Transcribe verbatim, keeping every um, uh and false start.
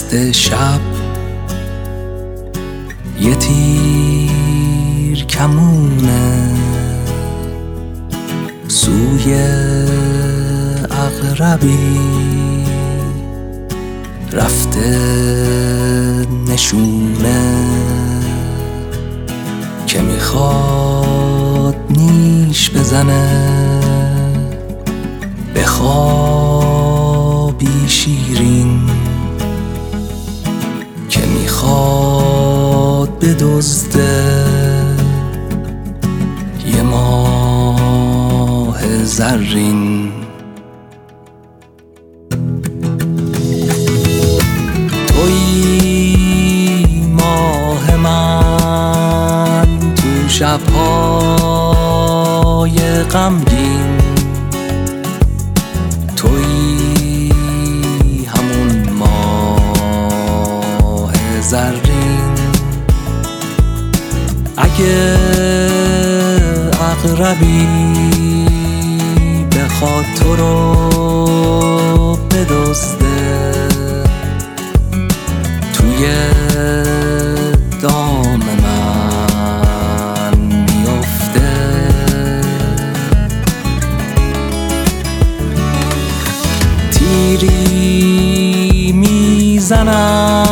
وسط شب یه تیر کمونه سوی عقربی رفته نشونه که میخواد نیش بزنه به خوابی شیرین که میخواد بدزده یه ماه زرین. تویی ماه من تو شب‌های غمگین، تویی همون ماه زرین. اگه عقربی بخواد تو رو بدزده توی دام من میفته، تیری میزنم